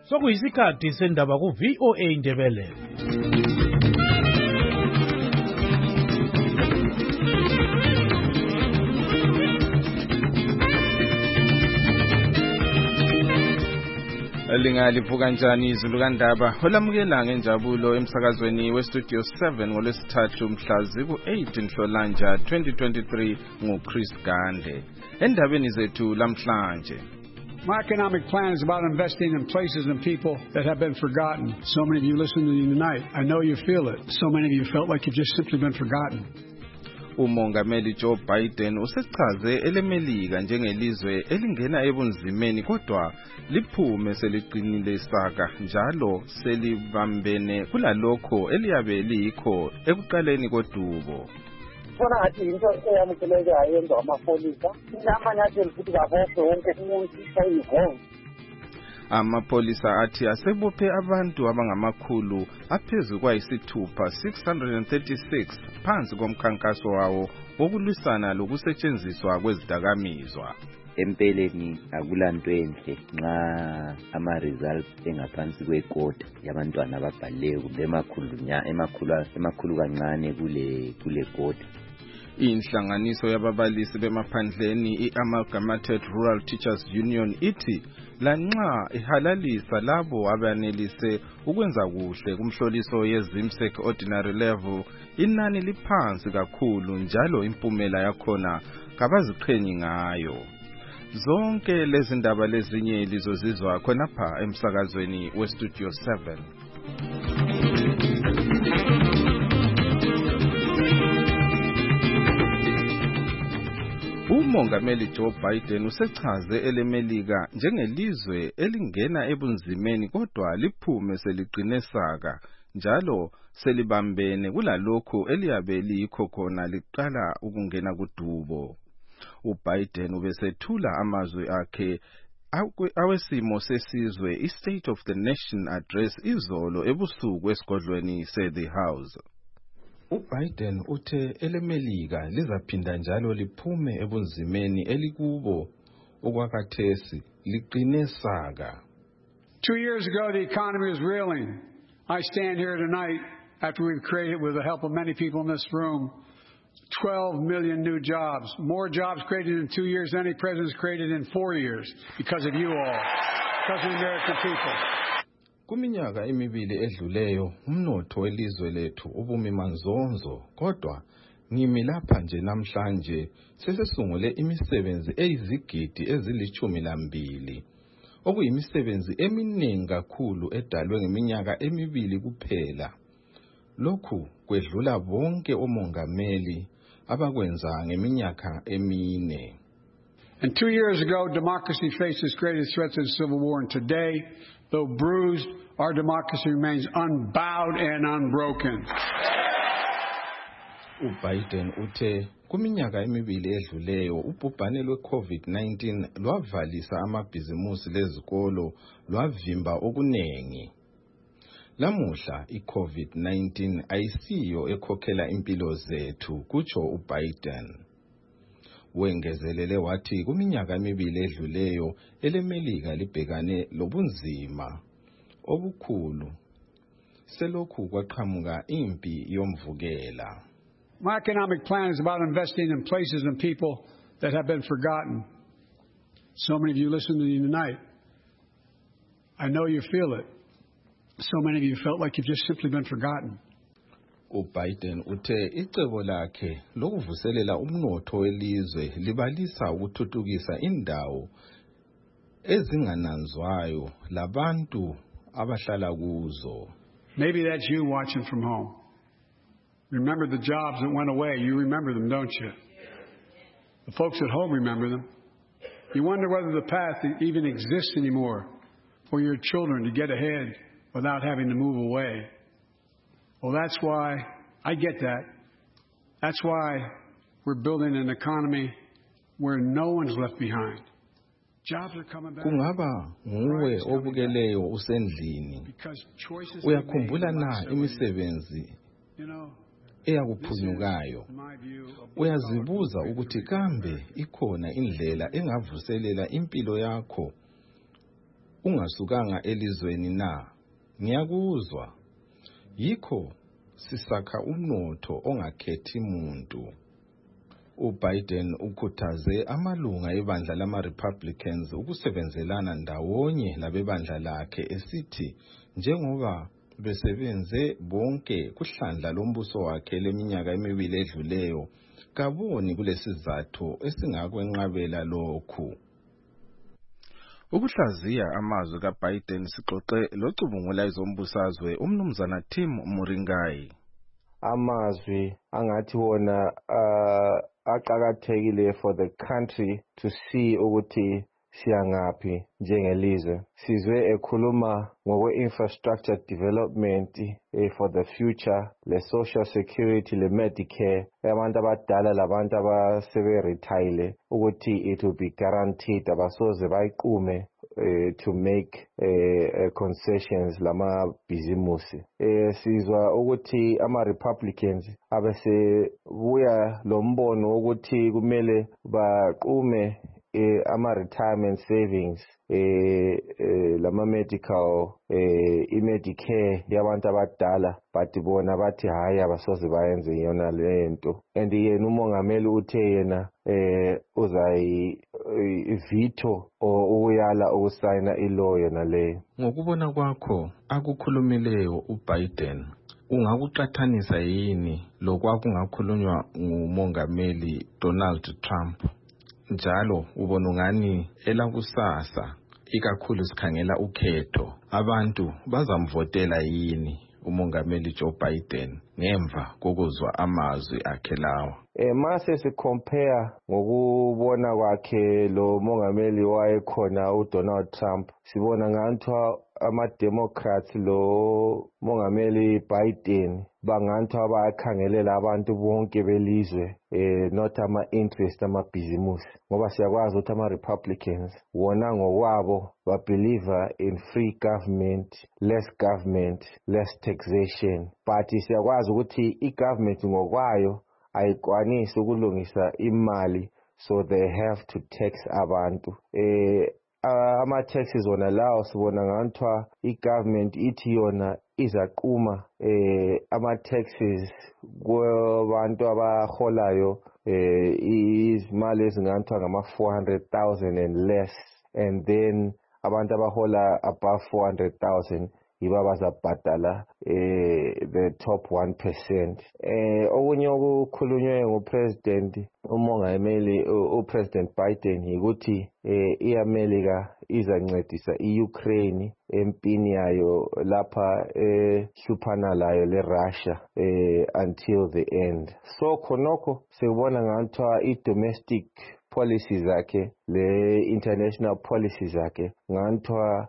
Sokuyisikhathi sendaba ku VOA Indebele. Lingalivuka njani izulu kandaba olamukela ngenjabulo emsakazweni westudio 7 ngolwesithathu mhla ziku-8 Nhlolanja 2023 nguChris Gande. Endabeni zethu lamhlanje. My economic plan is about investing in places and people that have been forgotten. So many of you listen to me tonight. I know you feel it. So many of you felt like you've just simply been forgotten. Umongameli Joe Biden usechaze elemelika njengelizwe elingena ebunzimeni kodwa liphume seliqinile isaka njalo selibambene kulalokho eliyabe liyikho ekuqaleni kodubo. Kona ngathi into eyamukeleka yenza amapolisa namanyathelo futhi kabophe wonke umuntu sayihonga. Amapolisa athi asebophe abantu abangamakhulu aphezulu kwayisithupha 636 phansi komkhankaso wawo wokulwisana lokusetshenziswa kwezidakamizwa. Empeleni akulanto enhle nxa ama-results engaphansi kwekota yabantwana ababhalileyo kumbe emakhulu kancane kule kota. Inhlanganiso yababalisi bemaphandleni i-Amalgamated Rural Teachers Union ithi lanxa ihalalisa labo abanelise ukwenza kuhle kumhloliso ye-ZIMSEC ordinary level, inani liphansi kakhulu njalo impumela yakhona kabaziqhenyi ngayo. Zonke lezi ndaba lezinye lizozizwa khonapha emsakazweni westudio 7. Umongameli Joe Biden usechaze elemelika njengelizwe elingena ebunzimeni kodwa liphume seliqine saka njalo selibambene kulalokho eliyabe liyikho khona liqala ukungena kudubo. UBiden ubesethula amazwi akhe awesimo sesizwe i-State of the Nation address izolo ebusuku esigodlweni se-The House. UBiden uthe elemelika lizaphinda njalo liphume ebunzimeni elikubo okwakathesi liqine saka. 2 years ago, the economy was reeling. I stand here tonight after we've created, with the help of many people in this room, 12 million new jobs. More jobs created in 2 years than any president's created in 4 years because of you all, because of the American people. Kuminyaka emibili edluleyo umnotho welizwe lethu ubumi manzonzo kodwa ngimi lapha nje namhlanje sesisungule imisebenzi eyizigidi ezili-12 okuyimisebenzi eminingi kakhulu edalwe ngeminyaka emibili kuphela. Lokhu kwedlula bonke omongameli abakwenza ngeminyaka emine. And 2 years ago, democracy faced its greatest threats of civil war, and today, though bruised, our democracy remains unbowed and unbroken. UBiden uthe kuminyaka emibili edluleyo ubhubhane lwe-COVID-19 lwavalisa amabhizimusi lezikolo lwavimba okuningi. Lamuhla i-COVID-19 ayisiyo ekhokhela impilo zethu, kutsho uBiden. Wengezelele wathi kuminyaka emibili edluleyo elemelika libhekane lobunzima obukhulu selokhu kwaqhamuka impi yomvukela. My economic plan is about investing in places and people that have been forgotten. So many of you listen to me tonight. I know you feel it. So many of you felt like you've just simply been forgotten. UBiden uthe icebo lakhe lokuvuselela umnotho welizwe libalisa ukuthuthukisa indawo ezingananzwayo labantu abahlala kuzo. Maybe that's you watching from home. Remember the jobs that went away. You remember them, don't you? The folks at home remember them. You wonder whether the path even exists anymore for your children to get ahead without having to move away. Well, that's why I get that. That's why we're building an economy where no one's left behind. Jobs are coming back. Kungaba nguwe obukeleyo usendlini. Uyakhumbula na imisebenzi eyakuphunyukayo? Uyazibuza ukuthi kambe ikhona indlela engavuselela impilo yakho ungasukanga elizweni na? Ngiyakuzwa. Yikho sisakha umnotho ongakhethi muntu. UBiden ukhuthaze amalunga ebandla lama-Republicans ukusebenzelana ndawonye labebandla lakhe esithi njengoba besebenze bonke kuhlandla lombuso wakhe leminyaka emibili edluleyo, kaboni kulesizathu esingakwenqabela lokhu. Ukuhlaziya amazwi kaBiden sixoxe locubungula ezombusazwe umnumzana Tim Muringai. Amazwi angathi wona aqakathekile for the country to see ukuthi siyangaphi njengelizwe. Sizwe ekhuluma ngokwe-infrastructure development for the future, le social security, le Medicare, abantu abadala labantu abasebe-retire ukuthi it will be guaranteed, abasoze bayiqume to make concessions lama bhizimusi. Sizwa ukuthi ama-Republicans abesebuya lombono ukuthi kumele baqume ama-retirement savings, lama-medical, i-Medicare yabantu abadala, but bona bathi hayi abasoze bayenze yona lento. And yena umongameli uthe yena uzayi-veto ukuyala ukusayina ilaw yona leyo. Ngokubona kwakho akukhulumileyo uBiden, ungakuqathanisa yini lokwakungakhulunywa ngumongameli Donald Trump? Njalo ubona ungani elakusasa ikakhulu sikhangela ukhetho, abantu bazamvotela yini umongameli Joe Biden ngemva kokuzwa amazwi akhe lawa? Mase sicompare ngokubona kwakhe lo mongameli wayekhona uDonald Trump, sibona ngathi ama-Democrats lo mongameli Biden bangathi bayakhangelela abantu bonke belizwe, not ama-interest amabhizimusi, ngoba siyakwazi ukuthi ama-Republicans wona ngokwabo babelieve in free government, less taxation, but siyakwazi ukuthi i-government ngokwayo ayikwanisi ukulungisa imali, so they have to tax abantu. Ama-taxes wona lawo sibona ngathiwa i-government ithi yona izaquma ama-taxes kwabantu abaholayo izimali ezingathiwa ngama-400,000 and less, and then abantu abahola above 400,000 yiba bazabhadala the top 1%. Okunye okukhulunywe ngupresident umongameli upresident Biden yikuthi iAmerica izancedisa iUkraine empini yayo lapha hluphana layo leRussia until the end. So khonokho sikubona ngathiwa i-domestic policies zakhe le-international policies zakhe ngathiwa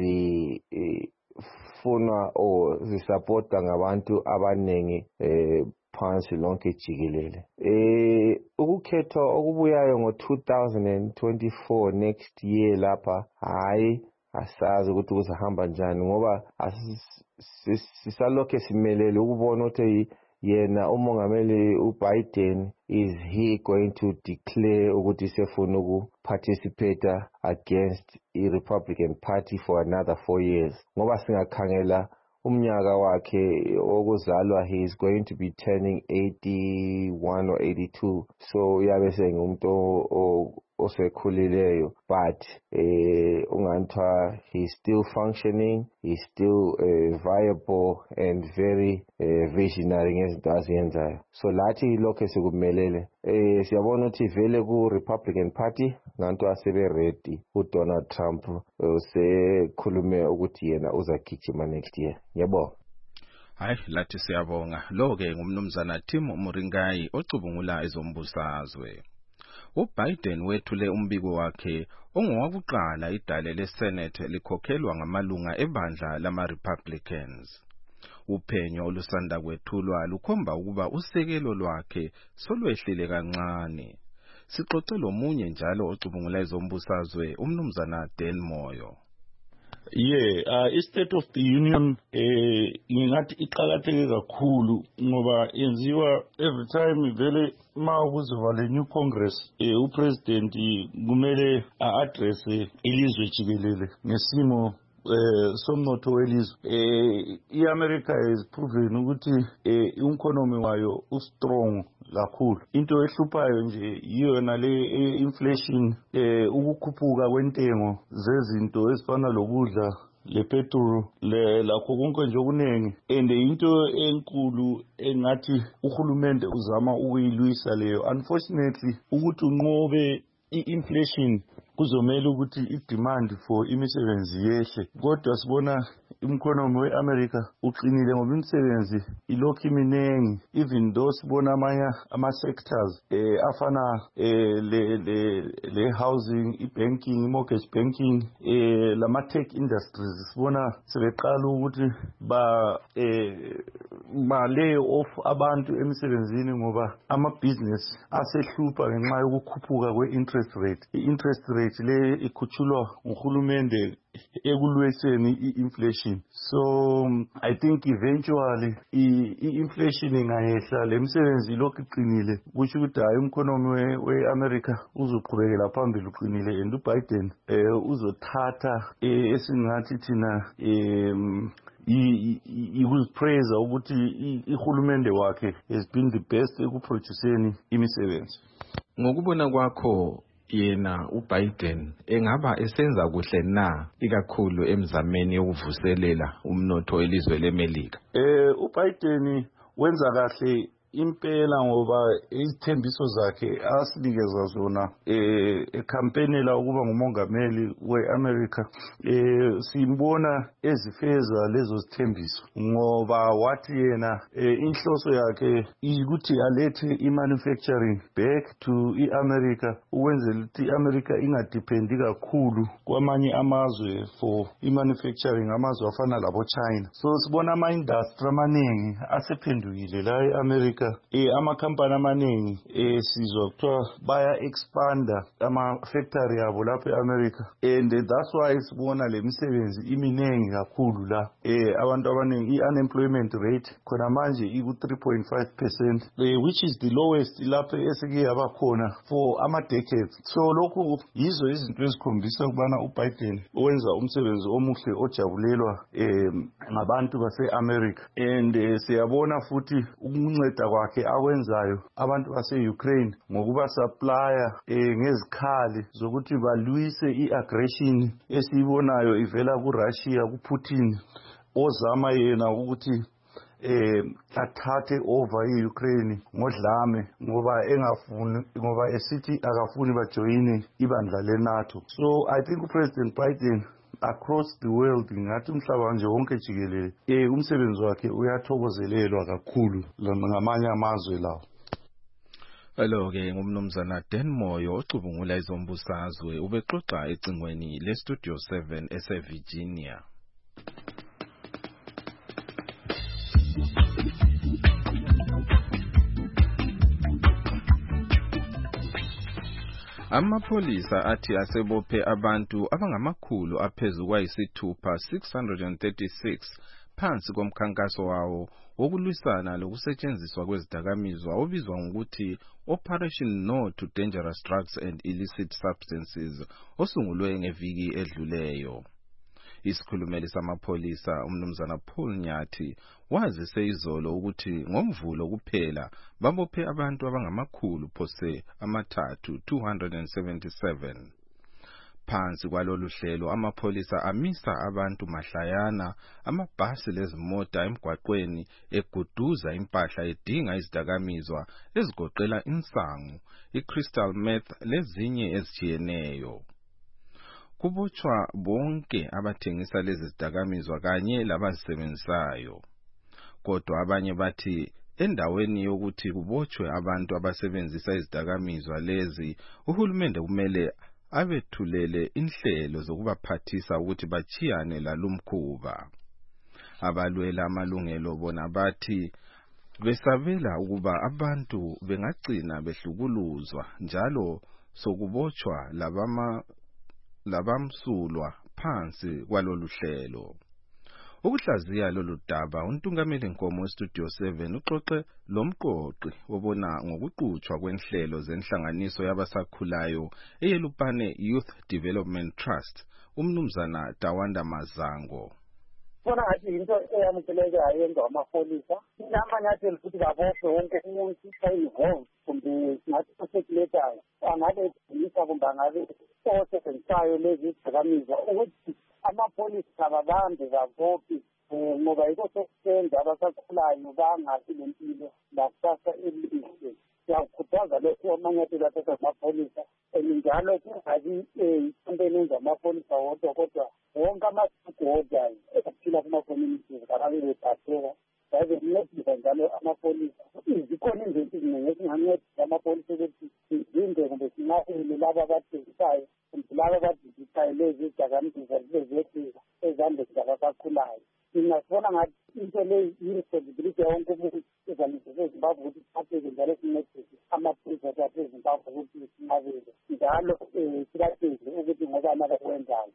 funwa or zisupporta ngabantu abanengi phansi lonke jikelele. Ukukhethwa okubuyayo ngo-2024 next year lapha hayi asazi ukuthi kuzahamba njani, ngoba sisalokhe simelele ukubona ukuthi yena umongameli uBiden is he going to declare ukuthi sefuna ukuparticipate against i-Republican Party for another 4 years, ngoba singakhangela umnyaka wakhe okuzalwa he is going to be turning 81 or 82, so uyabe sengumuntu osekhulileyo, but ungathiwa he's still functioning, he's still viable and very visionary ngezinto aziyenzayo. So lathi lokho sikumelele siyabona ukuthi vele ku-Republican Party ngathiwa sebe-ready uDonald Trump usekhulume ukuthi yena uzagijima next year. Yebo. Hayi, lathi siyabonga. Lo-ke ngumnumzana Tim Muringai ocubungula ezombusazwe. uBiden wethule umbiko wakhe ongowakuqala idale leSenate likhokhelwa ngamalunga ebandla lama-Republicans. Uphenyo olusanda kwethulwa lukhomba ukuba usekelo lwakhe solwehlile kancane. Sixoxe lomunye njalo ocubungula ezombusazwe umnumzana Dan Moyo. i-State of the Union ngingathi iqakatheke kakhulu ngoba yenziwa every time vele kuzoba le new Congress upresident kumele a-address ilizwe jikelele ngesimo somnotho welizwe. I-America is proven ukuthi i-economy wayo strong kakhulu. Into ehluphayo nje yiyona le inflation, ukukhuphuka kwentengo zezinto ezifana lokudla, le petrol, lakho konke nje okuningi. And into enkulu engathi uhulumende uzama ukuyilwisa leyo. Unfortunately ukuthi unqobe i-inflation kuzomela ukuthi i-demand for imisebenzi yehle, kodwa sibona economy we-America uqinile ngoba imisebenzi ilokhu iminengi, even though sibona amanye ama-sectors afana le housing, i-banking, i-mortgage banking, lama-tech industries sibona sebeqala ukuthi ba-lay off abantu emisebenzini ngoba ama-business asehlupha ngenxa yokukhuphuka kwe-interest rate. I-interest rate le ikhutshulwa nguhulumende ekulwiseni i-inflation. So I think eventually i-inflation ingayehla, le misebenzi ilokhu iqinile, kusho ukuthi hayi economy we-America uzoqhubekela phambili uqinile, and uBiden uzothatha esingathi thina ikuzipraise ukuthi ihulumende wakhe has been the best ekuproduceni imisebenzi. Ngokubona kwakho yena uBiden engaba esenza kuhle na ikakhulu emzameni yokuvuselela umnotho welizwe leMelika? uBiden wenza kahle impela ngoba izithembiso zakhe asinikeza zona ekhampenela ukuba ngumongameli we-America, simbona ezifeza lezo zithembiso ngoba wathi yena inhloso yakhe ukuthi alethe i-manufacturing back to i-America ukwenzela ukuthi i-America ingadependi kakhulu kwamanye amazwe for i-manufacturing, amazwe afana labo China. So sibona ama-industry amaningi asephendukile la e-America. Amakhampani amaningi sizwa kuthiwa baya expanda ama-factory yabo lapha e-America, and that's why sibona le misebenzi iminengi kakhulu la. Abantu abaningi, i-unemployment rate khona manje iku-3.5%, which is the lowest lapha eseke yaba khona for ama-decades. So lokhu yizo izinto ezikhombisa ukubana uBiden wenza umsebenzi omuhle ojabulelwa ngabantu base-America, and siyabona futhi ukunceda kwakhe akwenzayo abantu base-Ukraine ngokuba supplya ngezikhali zokuthi balwise i-aggression esiyibonayo ivela kuRussia, kuPutin ozama yena ukuthi athathe over i-Ukraine ngodlame ngoba esithi akafuni bajoyine ibandla le-NATO. So I think uPresident Biden across the world ngathi umhlaba nje wonke jikelele umsebenzi wakhe uyathokozelelwa kakhulu ngamanye amazwe lawo. Hello-ke ngumnumzana Dan Moyo ocubungula izombusazwe ubexoxa ecingweni le-Studio 7 ese-Virginia. Amapolisa athi asebophe abantu abangamakhulu aphezu kwayisithupha 636 phansi komkhankaso wawo wokulwisana lokusetshenziswa kwezidakamizwa obizwa ngokuthi Operation No to Dangerous Drugs and Illicit Substances osungulwe ngeviki edluleyo. Isikhulumeli samapolisa umnumzana Paul Nyathi wazise izolo ukuthi ngomvulo kuphela babophe abantu abangamakhulu phose amathathu 277. Phansi kwalolu hlelo amapolisa amisa abantu mahlayana amabhasi lezimota emgwaqweni eguduza impahla edinga izidakamizwa ezigoqela insangu, i-crystal meth lezinye ezijiyeneyo. Kubotshwa bonke abathengisa lezi zidakamizwa kanye labazisebenzisayo. Kodwa abanye bathi endaweni yokuthi kubotshwe abantu abasebenzisa izidakamizwa lezi, uhulumende kumele abethulele inhlelo zokubaphathisa ukuthi bachiyane lalumkhuba. Abalwela amalungelo bona bathi besabela ukuba abantu bengagcina behlukuluzwa njalo sokubotshwa labamsulwa ngaphansi kwalolu hlelo. Ukuhlaziya lolu daba untungameli Nkomo weStudio 7 uxoxe lomqoqi obona ngokuqhutshwa kwenhlelo zenhlanganiso yabasakhulayo eYelupane Youth Development Trust umnumzana Tawanda Mazango. Bona ngathi into eyamukelekayo yenza amapolisa namanyathelo futhi kabophe wonke umuntu involved kumbe ngathi usekuletayo angabe isa kumbe angabe osebenzayo lezi zidakamizwa ukuthi amapolisa ababambe babophe ngoba yiko sokusenza abasakhulayo bangathi lempilo lakusasa elihle. Siyakhuthaza lokho amanyathelo athatha amapolisa njalo kungabi into enza amapolisa wodwa kodwa wonke amasigoda ephila kuma-communities akabe bephatheka baze kuncedisa njalo amapolisa. Zikhona izinto eziningi ezingancedisa amapolisa ukuthi sizinde kumbe sinakele laba abathengisayo kumbe laba abadiditayo lezi zidakamizwa zibe zehlisa ezandleni zabasakhulayo. Singasibona ngathi into leyi yi-responsibility yawonke umuntu ezandleni zeZimbabwe ukuthi siphatheke njalo sincedise amapolisa aseZimbabwe ukuthi sinabele njalo sibatshele ukuthi ngoba nabakwenzayo.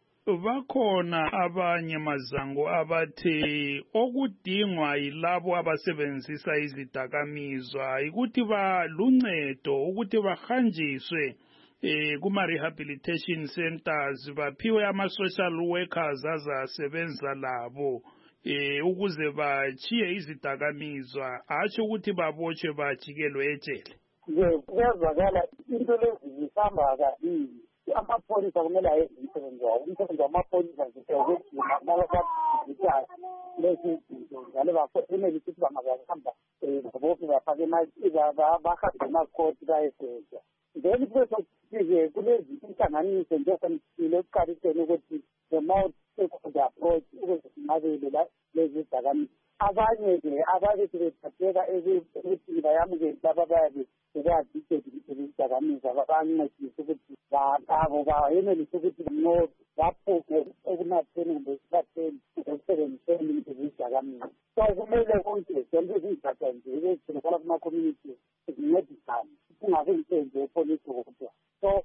Bakhona abanye Mazango abathe okudingwa yilabo abasebenzisa izidakamizwa ukuthi baluncedo ukuthi bahanjiswe kuma-rehabilitation centers baphiwe ama-social workers azasebenza labo ukuze bachiye izidakamizwa hatsho ukuthi babotshwe bajikelwe ejele. Kuyazwakala into lezi zihamba kabili. Amapolisa kumele ayenze umsebenzi wawo. Umsebenzi wamapolisa ukuthi nalabadiditayo lezi zinto njalo bafanele ukuthi bangabahamba babophe bafake bahambe emakhoti bayesenza. Then kube kulezi inhlanganiso njengofanele ekuqaliseni ukuthi the more stakeholder approach ukuze sinabele lezi zidakamizwa. Abanye-ke ababethi bethatheka ukuthi bayamukele laba abayabe bekwazi izidakamizwa bancedise ukuthi abo bayenelise ukuthi baphume ekunatheni kumbe esibatheni ekusebenziseni izidakamizwa. So kumele konke zonke izizatha nje ezitholakala kuma-community zincedisane kungabi yinto yepolisi kodwa. So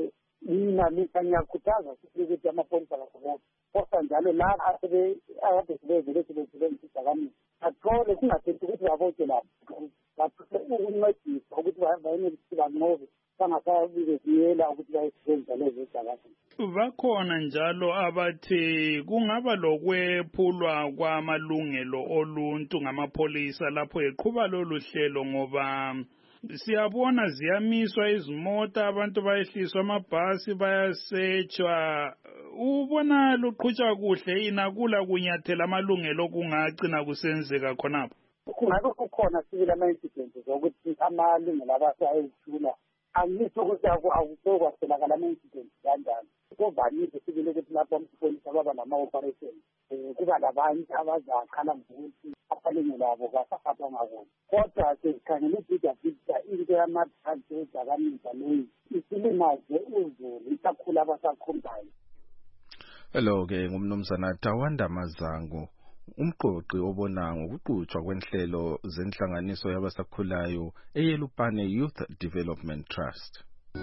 mina ngiyakhuthaza ukuthi amapolisa akabophe kodwa njalo laba akade sebevele sebesebenzisa izidakamizwa athole kungathethi ukuthi babotshwe lapho bathole ukuncedisa ukuthi bayenelise banqobe bangasabiyela ukuthi bayisebenzisa lezi zidakamizwa. Bakhona njalo abathe kungaba lokwephulwa kwamalungelo oluntu ngamapolisa lapho eqhuba lolu hlelo ngoba siyabona ziyamiswa izimota abantu bayehliswa amabhasi bayasetshwa. Ubona luqhutshwa kuhle yina kula kunyathela amalungelo okungagcina kusenzeka khonapho. Kungabe kukhona sibili ama-incidents zokuthi amalungelo abasayethula angisho ukuthi akusokwatholakala ama-incidents kanjani. Kuvamile sibili ukuthi lapho amapolisa baba nama-operation kuba labanye abazakhala ngokuthi amalungelo abo kasaphathwa ngakuhle. Kodwa sikhangela i-bigger picture into yama-drugs ezidakamizwa leyi isilimaze uzulu isakhula abasakhulayo. Hello-ke ngumnumzana Tawanda Mazango umqoqi obona ngokuqhutshwa kwenhlelo zenhlanganiso yabasakhulayo eYelupane Youth Development Trust.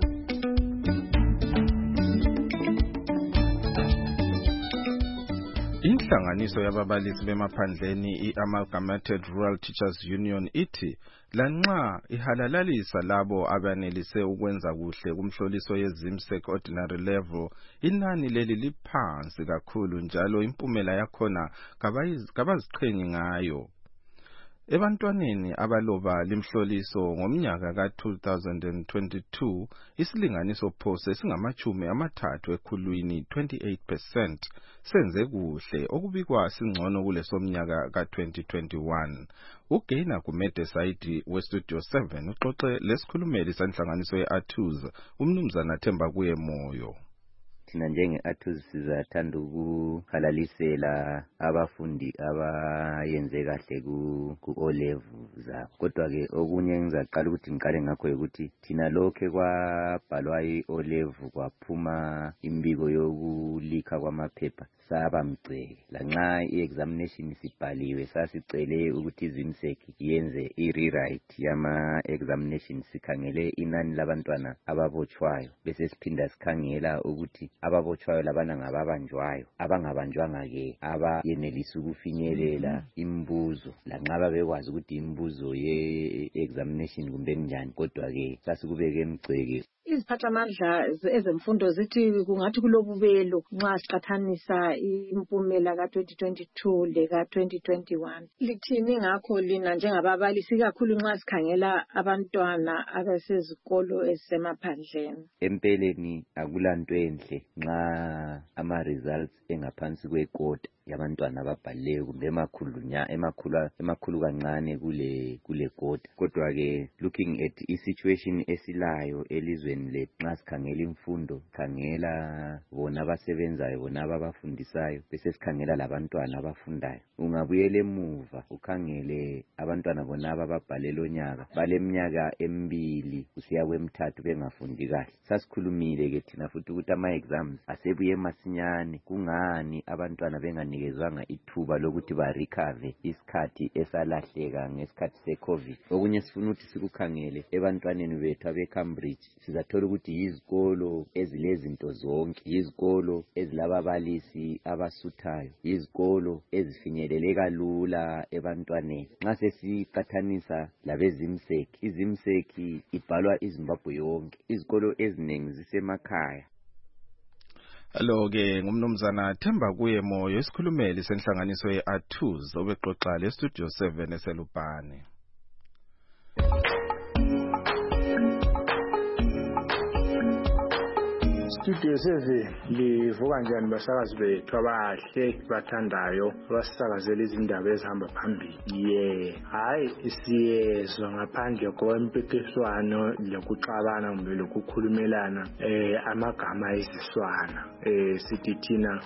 Inhlanganiso yababalisi bemaphandleni i-Amalgamated Rural Teachers Union ithi lanxa ihalalalisa labo abanelise ukwenza kuhle kumhloliso ye-ZIMSEC ordinary level inani leli liphansi kakhulu njalo impumela yakhona kabaziqhenyi ngayo. Ebantwaneni abaloba limhloliso ngomnyaka ka-2022 isilinganiso phose singamachumi-30 ekhulwini 28% senze kuhle okubikwa singcono kuleso mnyaka ka-2021. Ugaina Gumede Saidi weStudio 7 uxoxe lesikhulumeli sanhlanganiso ye-ATUZ umnumzana Themba kuye Moyo. Thina njenge-ATUZ sizathanda ukuhalalisela abafundi abayenze kahle ku-O-level zabo. Kodwa-ke okunye ngizaqala ukuthi ngiqale ngakho ukuthi thina lokhe kwabhalwa i-O-level kwaphuma imbiko yokulikha kwamaphepha saba mgceke. Lanxa i-examination sibhaliwe sasicele ukuthi iZIMSEC yenze i-rewrite yama-examination sikhangele inani labantwana ababotshwayo bese siphinda sikhangela ukuthi ababotshwayo labana ngababanjwayo abangabanjwanga-ke abayenelisa ukufinyelela imibuzo lanxa babekwazi ukuthi imibuzo ye-examination kumbe njani kodwa-ke sasikubeke emgceke. Iziphathamandla ezemfundo zithi kungathi kulobubelo nxa siqathanisa impumela ka-2022 leka-2021. Lithini ngakho lina njengababalisi kakhulu nxa sikhangela abantwana abasezikolo ezisemaphandleni? Empeleni akulanto enhle nxa ama-results engaphansi kwekota yabantwana ababhalileyo kumbe emakhulu kancane kule kota. Kodwa-ke looking at i-situation esilayo elizweni lethu nxa sikhangela imfundo, khangela bona abasebenzayo, bona ababafundisayo, bese sikhangela labantwana abafundayo. Ungabuyela emuva ukhangele abantwana bona abababhalela onyaka baleminyaka 2 kusiya kwe-3 bengafundi kahle. Sasikhulumile-ke thina futhi ukuthi ama-exams asebuye masinyane. Kungani abantwana benganikezwanga ithuba lokuthi barecover isikhathi esalahleka ngesikhathi se-COVID? Okunye sifuna ukuthi sikukhangele ebantwaneni bethu abe-Cambridge, sizathola ukuthi yizikolo ezilezinto zonke, yizikolo ezilababalisi abasuthayo, yizikolo ezifinyeleleka lula ebantwaneni. Nxa sesiqathanisa labezimseki, izimseki ibhalwa iZimbabwe yonke, izikolo eziningi zisemakhaya. Lo-ke ngumnumzana Themba kuye Moyo, isikhulumeli senhlanganiso ye-ATUZ obexoxa le-Studio 7 eselupane. Studio 7 livuka njani basakazi bethu abahle bathandayo abasakazela izindaba ezihamba phambili? Hayi siyezwa ngaphandle kwempikiswano lokuxabana kumbe lokukhulumelana amagama eziswana. Sithi thina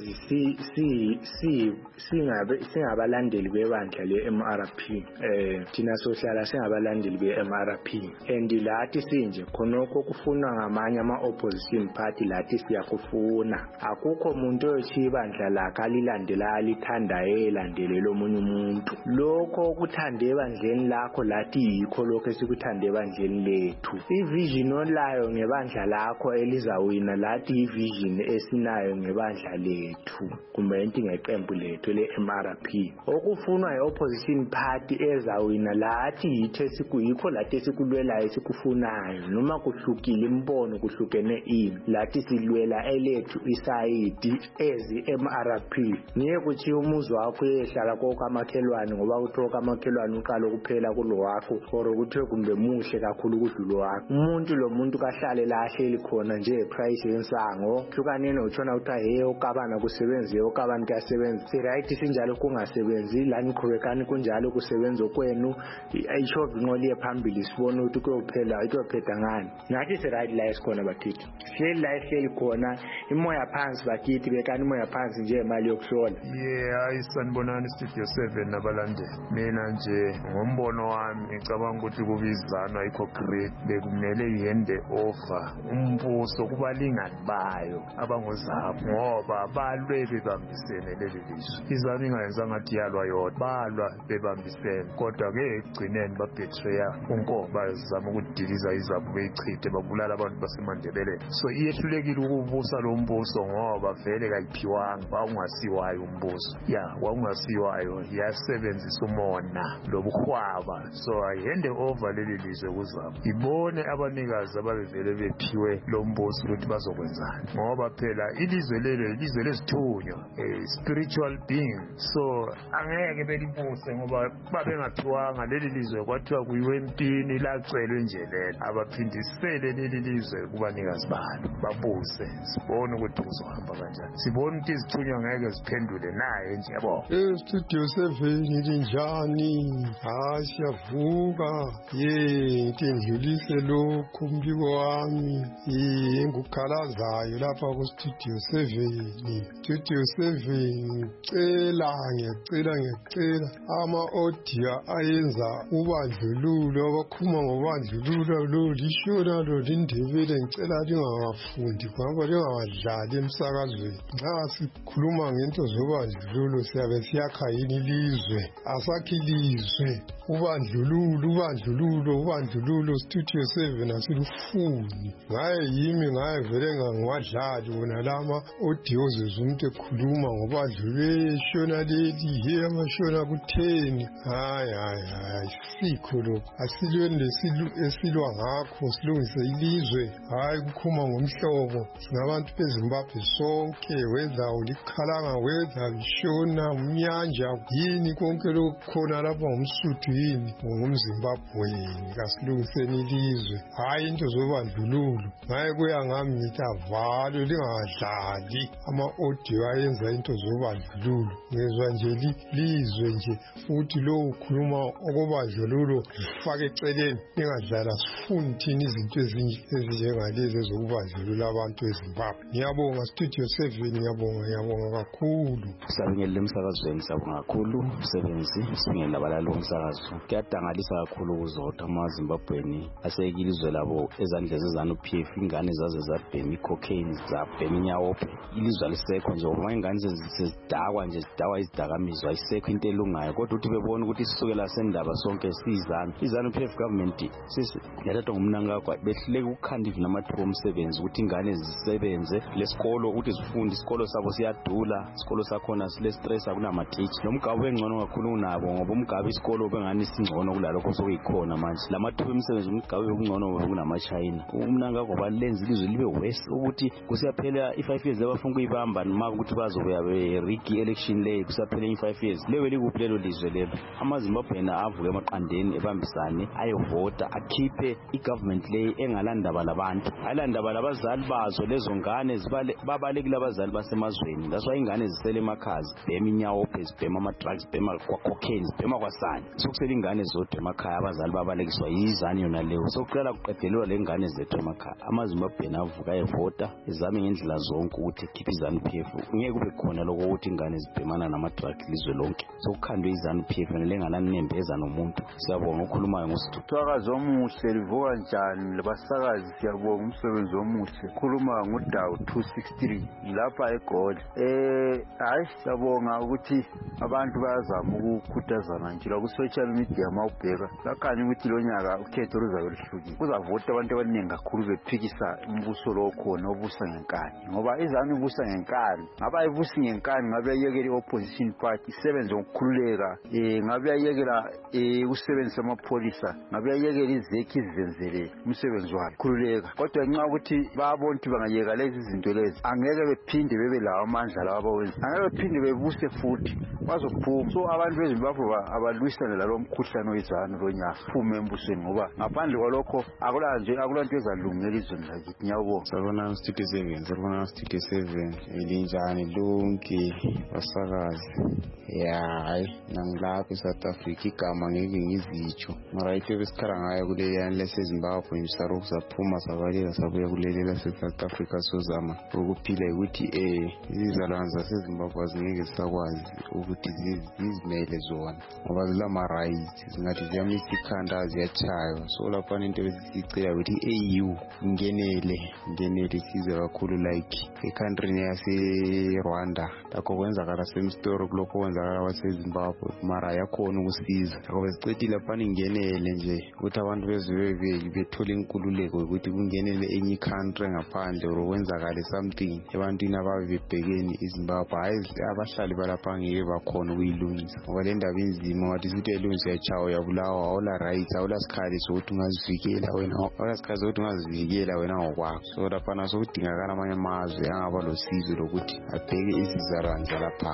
singabalandeli bebandla le-MRP, thina sohlala singabalandeli be-MRP, and lathi sinje khonokho kufunwa ngamanye ama-opposition party lathi siyakufuna. Akukho umuntu oyothi ibandla lakhe alilandela alithanda elandele lomunye umuntu. Lokho okuthanda ebandleni lakho lathi yikho lokho esikuthanda ebandleni lethu. Ivision olayo ngebandla lakho elizawina lathi ivision esinayo ngebandla lethu kumbe into ngeqembu lethu le-MRP. Okufunwa yi-opposition party ezawina lathi yikho lathi esikulwelayo esikufunayo, noma kuhlukile imbono kuhlukene ini, lathi silwela elethu isayidi ezi-MRP. Ngeke kuthi umuzi wakho uyehlala kokamakhelwane ngoba kuthiwa kamakhelwane uqala ukuphela kulo wakho, or kuthiwe kumbe muhle kakhulu kudlulo wakho. Umuntu lo muntu kahlale la ahleli khona nje price yensango, hlukanene utshona kuthiwa ukabana kusebenzi ukabani kuyasebenza. Si-right sinjalo kungasebenzi, lani qhubekani kunjalo kusebenza kwenu. Ayisho nqoliye phambili sibone ukuthi kuyophetha ngani. Nathi si-right la esikhona bakithi, hleli la ehleli khona imoya phansi bakithi, bekani imoya phansi nje imali yokuhlola. Hayi sanibonani Studio 7 nabalandeli. Mina nje ngombono wami ngicabanga ukuthi kubizana ayikho great, bekumele yende over umbuso kubalingani bayo abangozabo, ngoba balwe bebambisene leli lizwe. Izami ingayenza ngathi yalwa yodwa, balwa bebambisene, kodwa ke ekugcineni babetreya unkomo, bazama ukudiliza izabo beyichithe, babulala abantu basemandebeleni. So iyehlulekile ukubusa lo mbuso ngoba vele kayiphiwanga, wawungasiwayo umbuso. Wawungasiwayo, yasebenzisa umona lobuhwaba. So ayende over leli lizwe kuzabo, ibone abanikazi ababevele bephiwe lo mbuso ukuthi bazokwenzani, ngoba phela ilizwe lelo ilizwe lesithunywa, spiritual being. So angeke belibuse ngoba babengaphiwanga leli lizwe, kwathiwa kuyiwe empini lacelwe nje lelo. Abaphindisele leli lizwe kubanikazi balo babuse, sibone ukuthi kuzohamba kanjani, sibone ukuthi izithunywa ngeke ziphendule naye nje yabo. Studio 7 linjani? Siyavuka ndidlulise lokhu umbiko wami engukhalazayo lapha ku-Studio 7. Studio 7 ngiyacela ama-audio ayenza ubandlululo, abakhuluma ngobandlululo lo lishona lo lindebele, ngicela lingawafuni. lingafundi ngoba lingawadlali emsakazweni. Nxa sikhuluma ngento zobandlululo siyabe siyakha yini ilizwe, asakhi ilizwe. Ubandlululo Studio 7 asilufuni. Ngaye vele ngiwadlali wona lama audios umuntu ekhuluma ngobandlululo eshona leli amashona kutheni. Hayi sikho lo. Asilweni esilwa ngakho silungise ilizwe. Hayi kukhuma ngomhlobo. Singabantu beZimbabwe sonke whether ulikhalanga whether lishona umnyanja yini konke lokukhona lapha ngumsuthu yini ngumZimbabwe kasilungiseni ilizwe. Hayi into zobandlululo. Ngaye kuya ngami ngithi avalo lingadlali ama-audio ayenza into zobandlululo. Ngezwa nje lizwe nje ukuthi lo ukhuluma okobandlululo lifake eceleni lingadlala sifuni thina izinto ezinjengalezi ezokubandlulula abantu eZimbabwe. Ngiyabonga Studio 7, ngiyabonga kakhulu. Sabingelela emsakazweni, sabonga kakhulu umsebenzi, sibingelela abalali bomsakazo. Kuyadangalisa kakhulu ukuzotha amaZimbabweni asekilizwe labo ezandleni zeZANU-PF, ingane zaze zabhema i-cocaine, zabhema inyawophe. Ilizwe alisekho nje ngoba ingane zidakwa izidakamizwa, ayisekho into elungayo. Kodwa uthi bebona ukuthi sisukela sendaba sonke siyizanu. iZANU-PF government yathathwa ngumnankagwa behluleka ukukhanda namathuba omsebenzi ukuthi ingane zisebenze lesikolo ukuthi zifunde. Isikolo sabo siyadula, isikolo sakhona sile stress akunamatichi. Lo mgaba engcono kakhulu unabo ngoba umgaba isikolo bengani singcono kulalokho sokuyikhona manje. Lamathuba omsebenzi umgaba ongcono kunamachina. Umnankagwa balenza ilizwe libe worse ukuthi kusiyaphela i5 years abafuna ukuyibamba noma ukuthi bazobuya be-rig election lay kusaphela i5 years. Lewe likuphi lelo lizwe lelo? amaZimbabweni avuke emaqandeni ebambisane ayovota akhiphe igovernment lay engalandaba labantu, ayilandaba labazali bazo lezo ngane babalekile abazali basemazweni. That's why ingane zisele emakhaya zibhema inyawophe, zibhema ama-drugs, zibhema kwa-cocaine, zibhema kwasani. Sokusele ingane zodwa emakhaya abazali babalekiswa yizani yona leyo. Sokuqala kuqedelwa le ngane zethu emakhaya. amaZimbabweni avuka evota ezame ngendlela zonke ukuthi ekhiphe iZANU-PF. Ngeke kube khona lokho ukuthi ingane zibhemana nama-drugs ilizwe lonke. Sokukhandwe iZANU-PF lengananembeza nomuntu. Siyabonga ukhulumayo ngosithu. Umsakazi omuhle livuka njani labasakazi, siyabonga umsebenzi omuhle. Khuluma nguDawu 263 lapha eGoli. Hayi siyabonga ukuthi abantu bayazama ukukhuthazana nje la ku social media mawubheka. Lakhanya ukuthi lo nyaka ukhetho luzabe lihlukile. Kuzavota abantu abaningi kakhulu bephikisa umbuso lo khona obusa ngenkani. Ngoba iZANU ibusa ngenkani. Ngaba ibusi ngenkani ngabe yayekela i-opposition party isebenze ngokukhululeka. Ngabe yayekela usebenzisa amapholisa, ngabe yayekela izekhi izenzele umsebenzi wakhe khululeka. Kodwa nxa ukuthi babona ukuthi bangayeka lezi zinto lezi angeke bephinde bebe lawo amandla lawo abawenza, angeke bephinde bebuse futhi bazophuma. So abantu beZimbabwe abalwisane lalo mkhuhlane weZANU lo nyaka phume embusweni ngoba ngaphandle kwalokho akulanto ezalungela izweni lakithi. Ngiyabonga. Sabona Studio 7, sabona Studio 7 elinjani lonke basakazi. Hayi nangilapha eSouth Africa igama ngeke ngizitsho. Mara into besikhala ngayo kuleli leseZimbabwe ngisaro kusaphuma sabaleka sabuya kuleli leSouth Africa sozama ukuphila ukuthi izizalwane zaseZimbabwe zingeke zisakwazi ukuthi zizimele zona ngoba zilama rights zingathi ziyamisa ikhanda ziyachaywa. So lapha into besicela ukuthi AU ingenele size kakhulu like eCountry yase Rwanda lakho kwenzakala same story kulokho kwenzakala kwaseZimbabwe mara yakhona ukusiza. Akho besicela lapha ingenele nje ukuthi abantu bezwe bethole inkululeko ukuthi kungenele enye country ngaphandle or kwenzakala something ebantwini ababebhekeni iZimbabwe. Hayi abahlali balapha ngeke bakhona ukuyilungisa ngoba le ndaba inzima wathi sithi elungisa yachawo yabulawa awula rights awula sikhali sokuthi ungazivikela wena, awula sikhali sokuthi ungazivikela wena ngokwakho. So lapha naso kudingakala amanye amazwe angaba losizo lokuthi abheke izizalwane zalapha.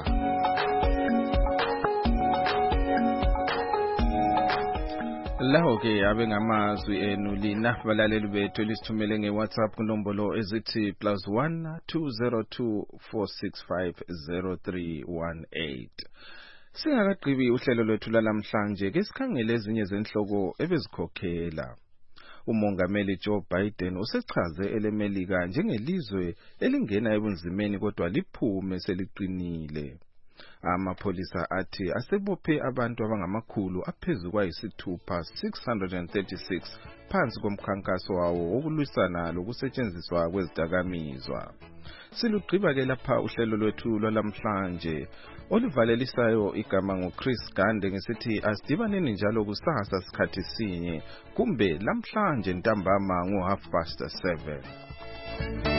Laho ke abe ngamazwi enu lina balaleli bethu lisithumele ngeWhatsApp kunombolo ezithi +1 202 465 0318. Singakagqibi uhlelo lwethu lalamhlanje ke sikhangele ezinye zenhloko ebezikhokhela. Umongameli Joe Biden usechaze eleMelika njengelizwe elingena ebunzimeni kodwa liphume seliqinile. Amapholisa athi asebophe abantu abangamakhulu aphezu kwayisithupha 636 phansi komkhankaso wawo wokulwisana lokusetshenziswa kwezidakamizwa. Silugqiba ke lapha uhlelo lwethu lwalamhlanje olivalelisayo igama nguChris Gande ngesithi asidibaneni njalo kusasa sikhathi sinye kumbe lamhlanje ntambama ngo 7:30.